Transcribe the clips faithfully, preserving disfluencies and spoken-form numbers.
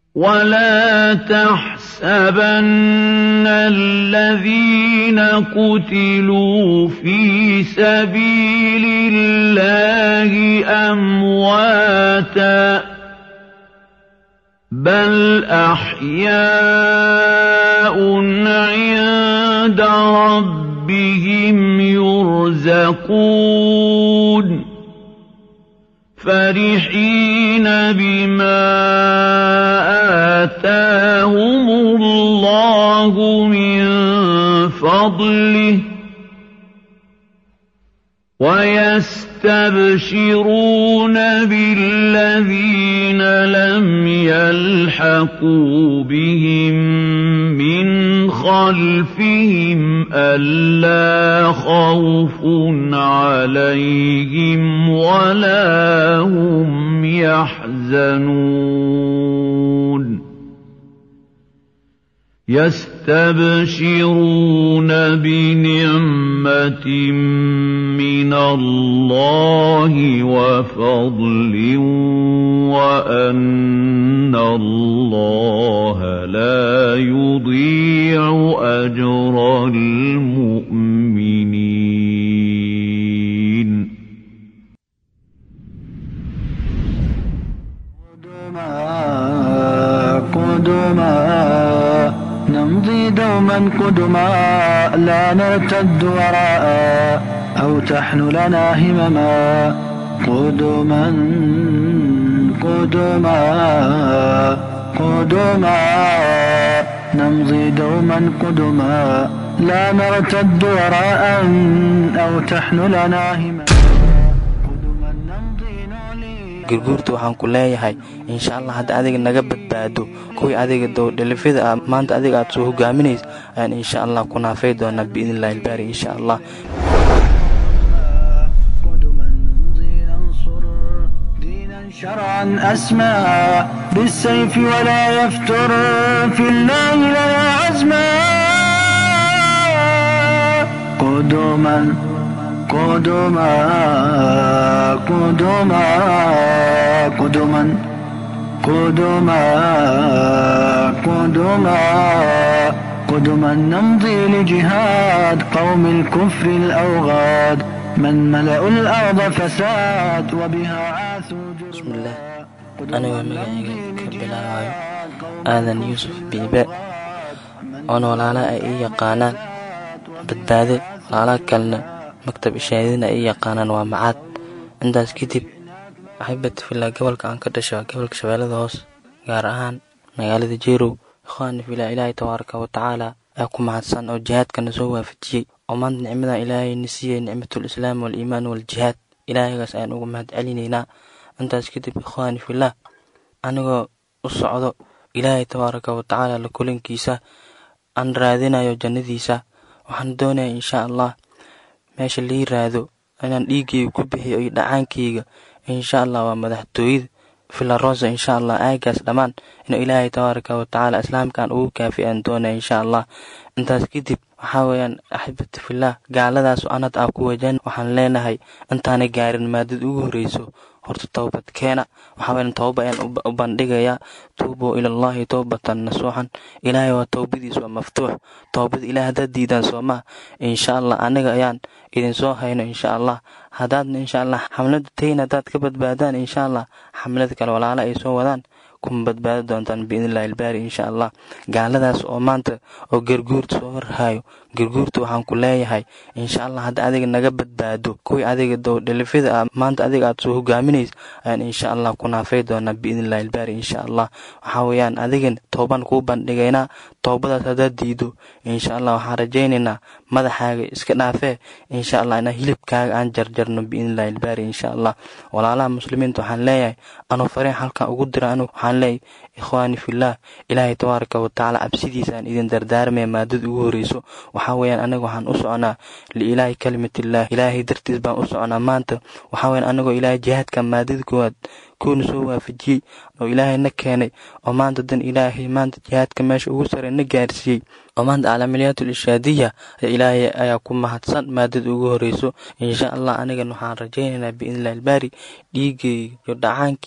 ولا تحسبن الذين قتلوا في سبيل الله أمواتا بل أحياء عند ربهم يرزقون فرحين بما آتاهم الله من فضله ويستبشرون بالذين لم يلحقوا بهم من خلفهم ألا خوف عليهم ولا هم يحزنون يستبشرون بنعمة من الله وفضل وأن الله لا يضيع أجر المؤمنين. قدما نمضي دوما قدما لا نرتد وراء أو تحن لنا همما قدما قدما قدما نمضي دوما قدما لا نرتد وراء أو تحن لنا همما. gurguurta waxaan ku leeyahay insha Allah hadda adiga naga badbaado kuwii adiga dowladlifida ah maanta adiga aad soo hogaaminayso aan insha Allah ku naafay doona biidnillaahi albaari insha Allah. شرعا أسمى بالسيف ولا يفتر في الله لنا عزما قدما قدما قدما قدما قدما قدما قدما نمضي لجهاد قوم الكفر الأوغاد من ملأوا الأرض فساد وبها عاثوا. بسم الله. أنا ومجاعي كبلاوي آذن يوسف بيباء أنا ولا لا أي قانان بدبادي لا كلنا مكتب الشاهدين أي قانان ومعاد عنداس كتب أحبت في الله قبل كان كدشا قبل كشبال هوس قارهان مقالة جيرو إخواني في الله إلهي تبارك وتعالى أكو معدسان أو جهاد كان سوى في الجي ومن نعمنا إلهي نسيه نعمة الإسلام والإيمان والجهاد إلهي قسان أقوم هاد علينا أنتاس كتب إخواني في الله أنا أصعد إلهي تبارك وتعالى لكل كيسة أن راذنا يو جنديسة وحندونا إن شاء الله meesha lii raado inaan dhiigay ku bixiyo ay dhacaankayga insha Allah waa madaxtooyada filarosa insha Allah aygaas dhamaan in Ilaahay tabaaraka wa taala islaamkan uu kaafiyan doona insha Allah. intaas kadib waxa weeyaan ahibati fillah gaaladaas anad aan ku wajan waxaan leenahay intaan gaarin maadad ugu horeyso horta toobad keena waxa weeyaan tooba aan u bandhigaya tuubo ila Allah toobatan nasuhan Ilaahay waa toobadiisu maftuux toobad Ilaahay hada diidan sooma insha Allah anaga ayaan idin soo hayno insha Allah hadaadna insha Allah xamlada tayna dad ka badbaadaan insha Allah xamlada kale walaala ay soo wadaan kum badbaado doontaan biidnillaahi albaari insha Allah. gaaladaas oo maanta oo garguurta soo warhayo garguurta waxaan ku leeyahay insha Allah hadda adiga naga badbaado kuwii adiga dowladlifida ah maanta adiga aad soo hogaaminayso aan insha Allah ku naafay doona biidnillaahi albaari insha Allah. waxa weeyaan adigan tooban ku bandhigaynaa toobadaas hada diido insha Allah waxaan rajaynaynaa madaxaaga iska dhaafee insha Allah ina hilibkaaga aan jarjarno biidnillaahi albaari insha Allah. walaalaha muslimiinta waxaan leeyahay anoo fariin halkan ugu dira anoo waxaan leeyahay ikhwaani fillah Ilaahay tabaaraka wa taala absidiisaan idin dardaarmay maadad ugu horeyso waxa weeyaan anagu waxaan u soconaa li Ilaahay kalimatillah Ilaahay dartiis baan u soconaa maanta waxa weeyaan anagu Ilaahay jihadka maadad kood كون سوى في جي أو إلهي نكاني ومان ضدن إلهي مان جهاد كماش أوسر النجارسي ومان العمليات الإرشادية إلهي أيكم محتصن ما ضد أجوريسو إن شاء الله أنا جنوحان رجينا بإذن الله الباري يجي يدعانكي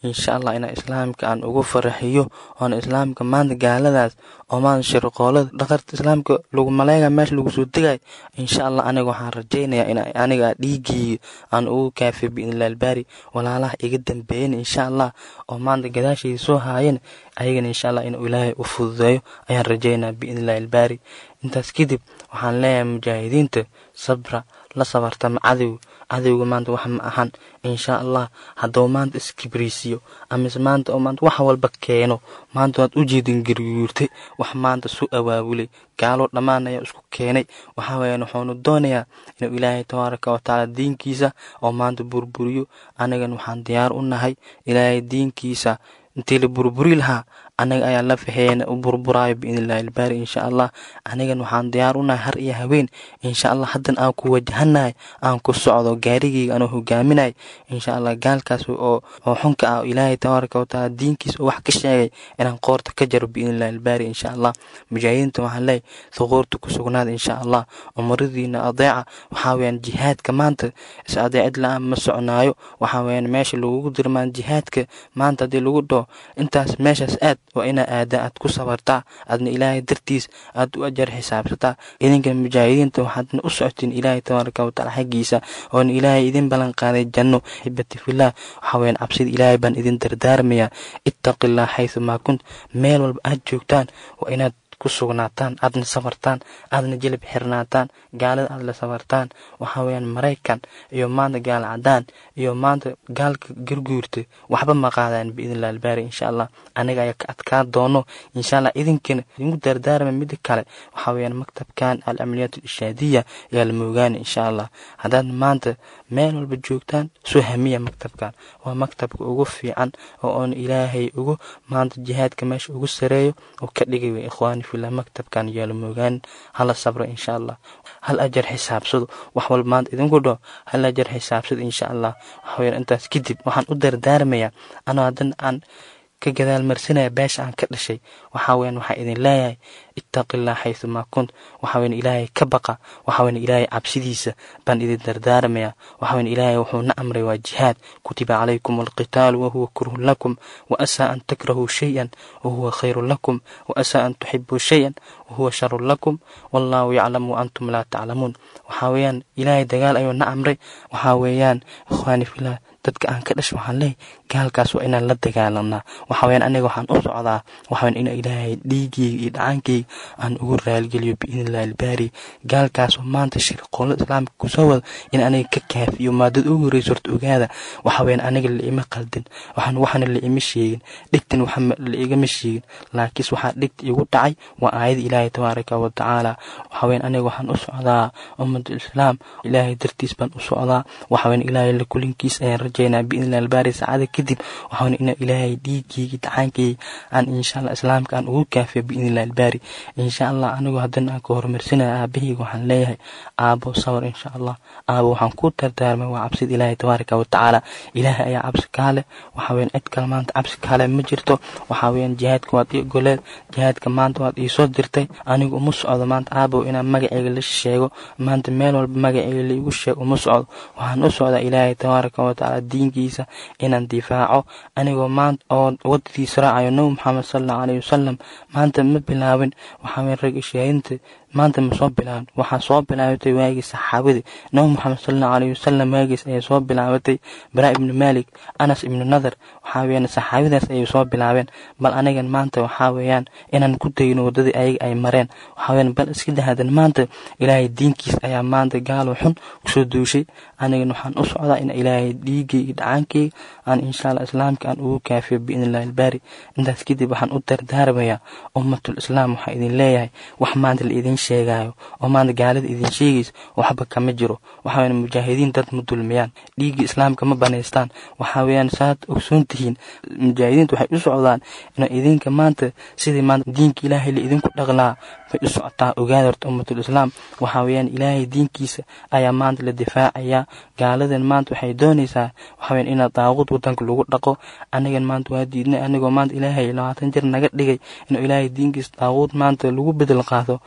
insha Allah ina islaamka aan ugu faraxiyo oon islaamka maanta gaaladaas oo maan shirqoolada dhaqarta islaamka lagu maleegaa meesha lagu soo degay insha Allah aniga waxaan rajaynayaa in aniga dhiigii aan ugu kaafiyo biidhnillah albaari walaalaha iga dambeeyeen insha Allah oo maanta gadaashii soo haayeen ayagana insha Allah in Ilaahay u fududeeyo ayaan rajaynaa biidhnillah albaari intaas kadib waxaan leeyahay mujaahidiinta sabra la sabarta macadow adowga maanta wax ma ahan insha Allah hadoo maanta iskibriisiyo ama maanta oo maanta wax walba keeno maanta waad u jeedin garguurtay wax maanta soo awaabulay gaalo dhamaanaya isku keenay waxa weeyaan waxaanu doonayaa inuu Ilaahay tabaaraka wa taala diinkiisa oo maanta burburiyo anagan waxaan diyaar u nahay Ilaahay diinkiisa intii la burburi lahaa anaga ayaa la faheena u burburaayo biidhnillah albaari insha Allah anigan waxaan diyaar u nahay har iyo habeen insha Allah hadan aan ku wajahanahay aan ku socdo gaarigeyga aan hogaaminahay insha Allah gaalkaas oo oo xunka ah Ilaahay tabaaraka wa taala diinkiisa wax ka sheegay inaan qoorta ka jaro biidhnillah albaari insha Allah mujaahidiinta waxaan leeyahay thuqurtu ku sugnaad insha Allah umridiina adeeca waxa weeyaan jihaadka maanta is adeecid la ma soconaayo waxa weeyaan meesha lagu dirmaan jihaadka maanta hadii lagu dhoo intaas meeshaas aad waa ina aada aad ku sabartaa adna Ilaahay dartiis aad u ajar xisaabsataa idinka mujaahidiinta waxaadna u socotiin Ilaahay tabaaraka wa taala xaqiisa oo Ilaahay idin balan qaaday janno hibati fillah waxa weeyaan cabsida Ilaahay baan idin dardaarmaya ittaqillah haythu ma kunt meel walba aad joogtaan waa inaad ku sugnaataan aadna sabartaan aadna jilib xirnaataan gaalada aad la sabartaan waxa weeyaan Mareykan iyo maanta gaal cadaan iyo maanta gaalka garguurta waxba ma qaadaan biidhnillah albaari insha Allah aniga ayaa ka adkaa doono insha Allah idinkana idinku dardaarma mid kale waxa weeyaan maktabkan al-amaliyat al-ishadiyya yaa la moogaan insha Allah hadaan maanta meel walba joogtaan soo hamiya maktabkan waa maktabka ugu fiican oo on Ilaahay ugu maanta jihaadka meesha ugu sareeyo oo ka dhigay ikhwaani fillah maktabkan yaa la moogaan hala sabra insha Allah hal ajar xisaabsado wax walba maanta idinku dhoo hal ajar xisaabsado insha Allah waxa weeyaan intaas kadib waxaan u dardaarmayaa anoo hadan aan ka gadaal marsanaya beesha aan ka dhashay waxa weeyaan waxa idin leeyahay ittaqillah haythu ma kunt waxa weeyaan Ilaahay ka baqa waxa weeyaan Ilaahay cabsidiisa baan idin dardaarmaya waxa weeyaan Ilaahay wuxuu na amray waa jihaad kutiba alaykum alqital wa huwa kurhun lakum wa asa an takrahu shay'an wa huwa khayrun lakum wa asa an tuhibbu shay'an wa huwa sharrun lakum wallahu ya'lamu wa antum la ta'lamun waxa weeyaan Ilaahay dagaal ayuu na amray waxa weeyaan ikhwaani fillah dadka aan ka dhashay waxaan leeyahay gaalkaas waa inaan la dagaalanaa waxa weeyaan aniga waxaan u socdaa waxa weeyaan in Ilaahay dhiigii iyo dhacaankii aan ugu raalgeliyo biidhnillah albaari gaalkaas oo maanta shirqoolada islaamka ku soo wada in aniga ka kaafiyo maadad ugu horeyso ogaada waxa weeyaan aniga la ima qaldin waxaan waxana la ima sheegin dhigtan waxa la iga ma sheegin laakiin waxa dhigta igu dhacay waa aayad Ilaahay tabaaraka wa taala waxa weeyaan aniga waxaan u socdaa ummadda islaam Ilaahay dartiis baan u socdaa waxa weeyaan Ilaahay la kulinkiis ayaan rajaynaa biidhnillah albaari saacada kadib waxaan in Ilaahay dhiigii dhacaankii aan insha Allah islaamka aan ugu kaafiyo biidhnillah albaari insha Allah anigu hadan aan ka hormarsanaa aabahayga waxaan leeyahay aabo sawir insha Allah aabo waxaan ku dardaarmay waa cabsida Ilaahay tabaaraka wa taala Ilaahay ayaa cabsi kaale waxa weeyaan cid kale maanta cabsi kaale ma jirto waxa weeyaan jihaadka waad ii goleed jihaadka maanta waad ii soo dirtay anigu uma socdo maanta aabo inaan magacayga la sheego maanta meel walba magacayga la igu sheego uma socdo waxaan u socdaa Ilaahay tabaaraka wa taala diinkiisa inaan difaaco anigu maanta oo wadadiisa raacayo nabi Muhammad sallallahu alayhi wasallam maanta ma bilaabin waxa weeyaan rag ishaayinta maanta ma soo bilaabin waxa soo bilaabatay waagii saxaabada nabi Muhammad sallallahu alayhi wasallam waagiis ay soo bilaabatay Bara ibn Malik Anas ibn Nadar waxa weeyaan saxaabadaas ay soo bilaabeen bal anigan maanta waxa weeyaan inaan ku dayno wadadii ay ay mareen waxa weeyaan bal iska dahadan maanta Ilaahay diinkiisa ayaa maanta gaalo xun ku soo duushay anigan waxaan u socdaa in Ilaahay dhiigii dhacaankii aan insha Allah islaamka aan ugu kaafiyo biidhnillah albaari intaas kadib waxaan u dardaarmayaa ummatul islaam waxa idin leeyahay wax maanta la idin sheegayo oo maanta gaalada idin sheegayso waxba kama jiro waxa weeyaan mujaahidiin dad mudulmiyaan dhiigii islaamka ma baneystaan waxa weeyaan saad ogsoon tihiin mujaahidiintu waxay u socdaan in idinka maanta sidii maanta diinka Ilaahay la idinku dhaqlaa way u socotaa ogaada ummatul islaam waxa weeyaan Ilaahay diinkiisa ayaa maanta la difaacaya gaaladan maanta waxay doonaysaa waxa weeyaan in daaqud wadanka lagu dhaqo anigan maanta waa diidnay anigoo maanta Ilaahay labaatan jir naga dhigay in Ilaahay diinkiisa daaqud maanta lagu bedel qaado aniga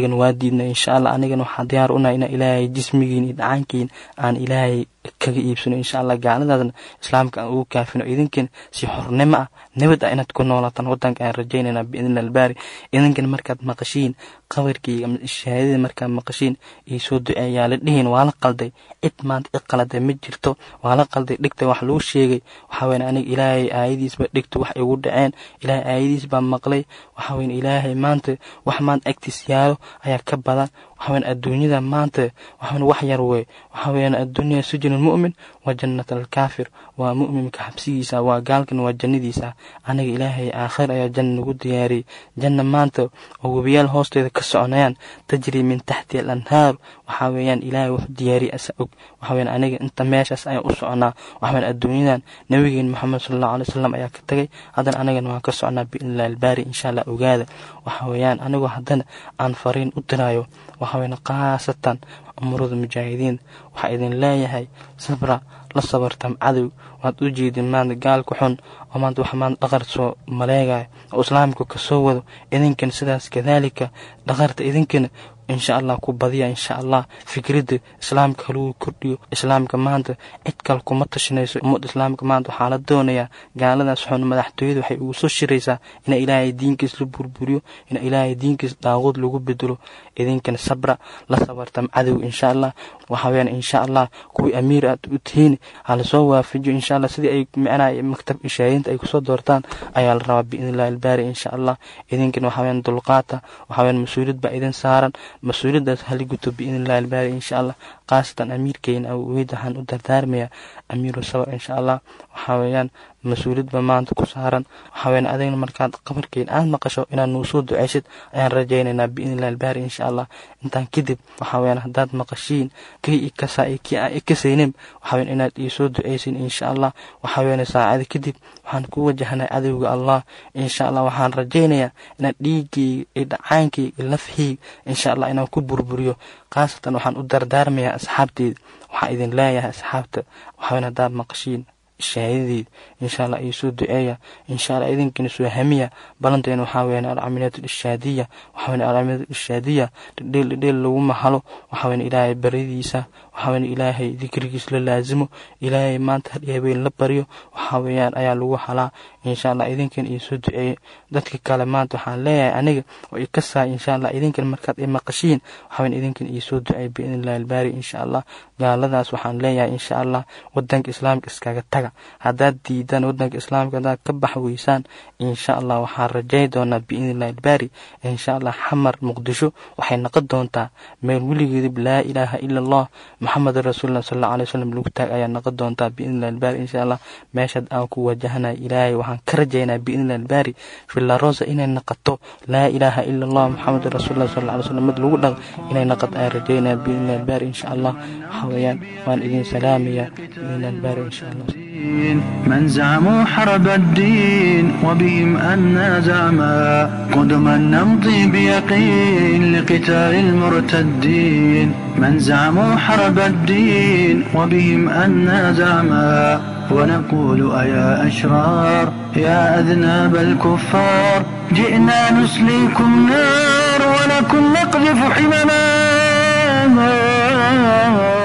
anigana waa diidna insha Allah anigana waxaan diyaar u nahay in ilaahay jismigiin iyo dhacankiin aan ilaahay kaga iibsano insha Allah gaaladaasna islaamka aan ugu kaafino idinkan si xornimo ah nabad ah inaad ku noolaataan wadanka aan rajaynayna biidna albaari idinkan markaad maqashiin qabarkii ama shahaadada markaad maqashiin iyo soo duceeyaa la dhihin waa la qalday cid maanta iqalada ma jirto waa la qalday dhigta wax lagu sheegay waxa weyn aniga ilaahay aayadiisba dhigto wax igu dhaceen ilaahay aayadiis baa maqlay waxa weyn ilaahay maanta wax maanta agtiis yaalo ayaa ka badan waxa weyn adduunyada maanta waxa weyn wax yar weey waxa weyn adduunyada sujin mu'min wa jannatul kaafir waa mu'minka xabsigiisa waa gaalkan waa jannadiisa aniga ilaahay aakhir ayaa janna ugu diyaariyay janna maanta oo wabiyaal hoosteeda ka soconayaan tajri min tahti al-anhar waxa weeyaan ilaahay wax diyaariyay asag waxa weyn aniga inta meeshaas ayaa u soconaa waxa weyn adduunyadan nabigeen Muhammad sallallahu alayhi wasallam ayaa ka tagay hadan anigana waan ka soconaa bi'illah al-bari insha Allah ogaada waxa weeyaan anigu hadan aan fariin u diraayo waxa weyn qaasatan umurada mujaahidiin waxa idin leeyahay sabra la sabartam cadow waad u jeedin maanta gaalku xun oo maanta wax maanta dhaqar soo maleegay oo islaamku ka soo wado idinkan sidaas kadalika dhaqarta idinkan insha Allah ku badiya insha Allah fikrada islaamka lagu kordhiyo islaamka maanta cid kale kuma tashanayso umad islaamka maanta waxa la doonayaa gaaladaas xun madaxtooyada waxay ugu soo shiraysaa in ilaahay diinkiisa la burburiyo in ilaahay diinkiisa daaqad lagu bedelo idinkan sabra la sabartam cadow insha Allah waxa weeyaan insha Allah kuwi amiir aad u tihiin hal soo waafajiyo insha Allah sidii ay macnaa maktab ishaayinta ay ku soo doortaan ayaa la rabaa biidna albaari insha Allah idinkan waxa weeyaan dulqaata waxa weeyaan mas'uuliyad ba idin saaran مسؤولية هل قلت بإذن الله الباري إن شاء الله خاصة أمير كين أو ويدها ندردار ميا أمير السواء إن شاء الله وحاويان مسؤولية بما أنت كسارا وحاويان أذين مركات قبر كين أن مقشوا إن النصود عيشت أن رجينا بإذن الله الباري إن شاء الله أنت كذب وحاويان هداد مقشين كي إكسا إكي إكسينم وحاويان إن يسود عيشين إن شاء الله وحاويان ساعة كذب وحان كوجهنا أذوق الله إن شاء الله وحان رجينا إن ديكي إدعانكي اللفهي إن شاء الله إنه كبر بريو خاصة وحان أدردار ميا أصحابتي وحا إذن لا يا أصحابته وحاوين هداد مقشين الشهيدين إن شاء الله يسود دعاية إن شاء الله إذن كنسوا همية بلنتين وحاوين العمليات الإشهادية وحاوين العمليات الإشهادية ديل ديل لو محلو وحاوين إلهي بريديسة وحاوين إلهي ذكركيس للازمه إلهي ما انتهر يهبين لبريو وحاوين أيا لو حلا إن شاء الله إذن كن يسود دعاية ذاتك كلمات وحان ليا أنيق ويكسا إن شاء الله إذن كن مركات إماقشين وحاوين إذن كن يسود دعاية بإذن الله الباري إن شاء الله قال لذاس وحان ليا إن شاء الله ودنك إسلامك إسكاك تغا haddaad diidaan wadanka islaamka haddaad ka bax weysaan insha Allah waxaan rajay doonaa biidhnillah albaari insha Allah xamar muqdisho waxay noqon doontaa meel wiligeed la ilaaha illa Allah muhammadur rasuulullah sallallahu alayhi wasallam lagu taag ayaa noqon doontaa biidhnillah albaari insha Allah meeshad aan ku wajahna ilaahay waxaan ka rajaynaa biidhnillah albaari fil rosa inay noqoto la ilaaha illa Allah muhammadur rasuulullah sallallahu alayhi wasallam mid lagu dhaq inay noqoto ay rajaynaa biidhnillah albaari insha Allah hawayaan waan idin salaamiya biidhnillah albaari insha Allah من زعموا حرب الدين وبهم أننا زعما قدما نمضي بيقين لقتال المرتدين من زعموا حرب الدين وبهم أننا زعما ونقول أيا أشرار يا أذناب الكفار جئنا نسليكم نار ولكم نقذف حمما